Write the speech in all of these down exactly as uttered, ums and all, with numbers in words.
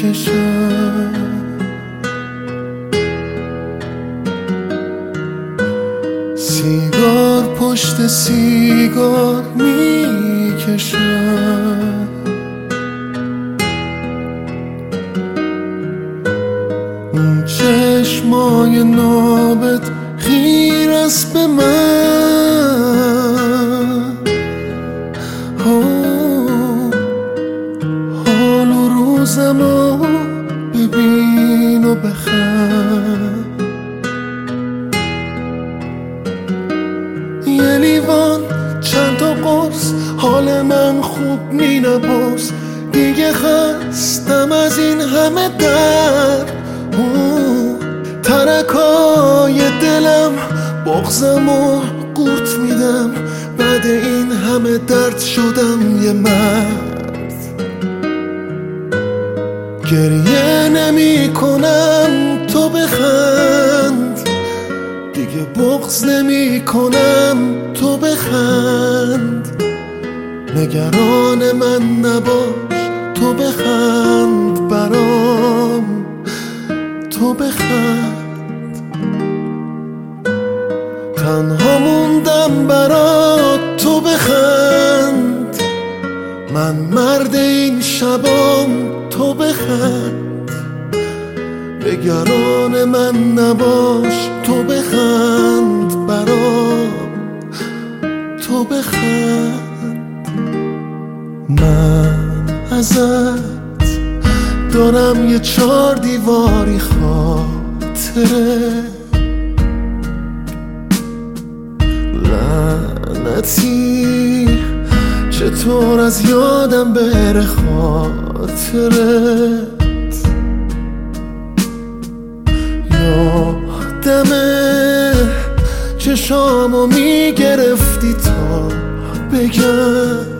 میکشم، سیگار پشت سیگار میکشم، اون چشمای نابت خیر است به من، حال و روزمو ببین و بخند، یه لیوان چند تا قرص حال من خوب می نپرس، دیگه خستم از این همه درد، ترکای دلم بغزم و قورت میدم، بعد این همه درد شدم یه مرد، گریه نمی کنم تو بخند، دیگه بغض نمی کنم تو بخند، نگران من نباش تو بخند برام، تو بخند، تنها موندم برات تو بخند، من مرد این شبام تو بخند، نگران من نباش تو بخند برام، تو بخند، من ازت دارم یه چار دیواری خاطره، لعنتی چطور از یادم بره خاطرت، یادمه چشامو میگرفتی تا بگم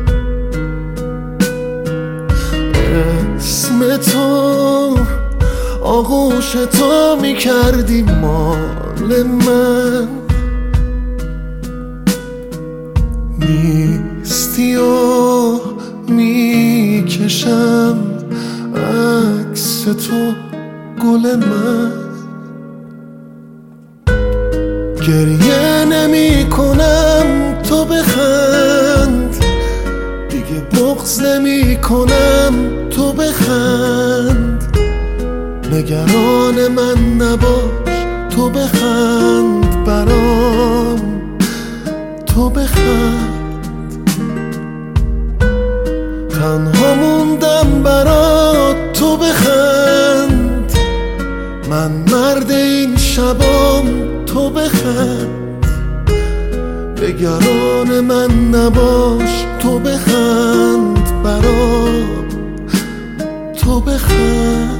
اسم تو، آغوش تو میکردی مال من، نیستی و میکشم عکس تو گل من، گریه نمی کنم تو بخند، دیگه بغض نمی کنم تو بخند، نگران من نباش تو بخند برام، تو بخند، تنها موندم برات تو بخند، من مرد این شبام تو بخند، نگران من نباش تو بخند برام، تو بخند.